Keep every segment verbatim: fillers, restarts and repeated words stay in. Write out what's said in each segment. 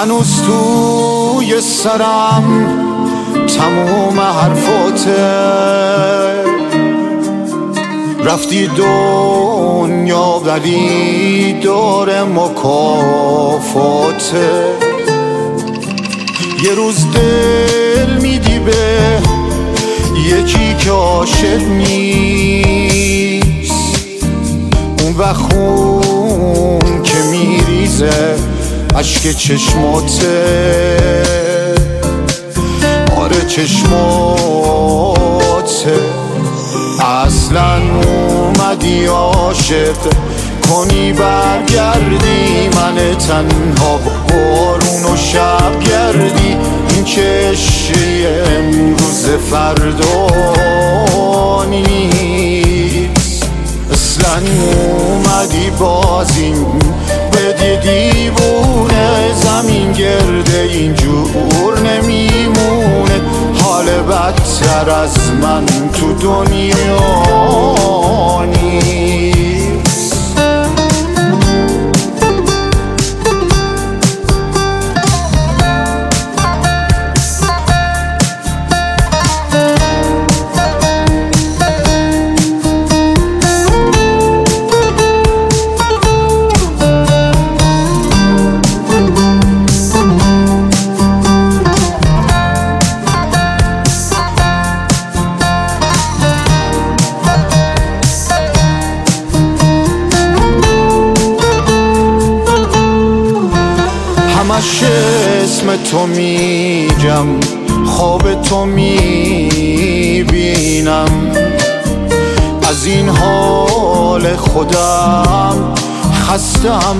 هنوز توی سرم تموم حرفاته، رفتی دنیا ولی داره مکافاته. یه روز دل میدی به یکی که عاشق نیست، اون وقت خون که میریزه اشک چشماته. آره چشماته. اصلا اومدی عاشق کنی برگردی، من تنها بارون و شب گردی. این که عشقی امروز فردا نیست، اصلا اومدی بازیم بدی دیوونه. زمین گرده اینجور نمیمونه، حال بدتر از من تو دنیا نیست. همش اسم تو میگم، خواب تو میبینم، از این حال خودم خستم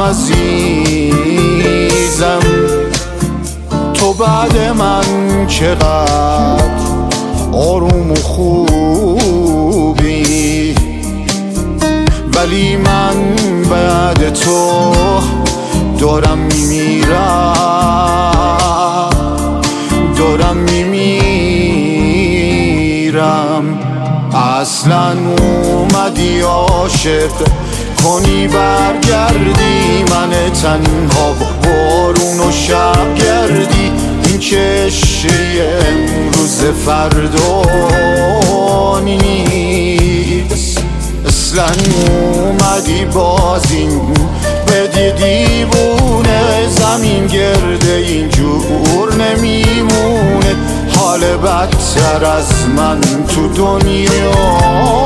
عزیزم. تو بعد من چقدر آروم و خوبی، ولی من بعد تو دارم میمیرم، دارم میمیرم. اصلا اومدی عاشق کنی برگردی، من تنها بارون و شب گردی. این که عشقی امروز فردا نیست، اصلا اومدی بازیم بدی دیوونه. زمین گرده اینجور نمیمونه، حال بدتر از من تو دنیا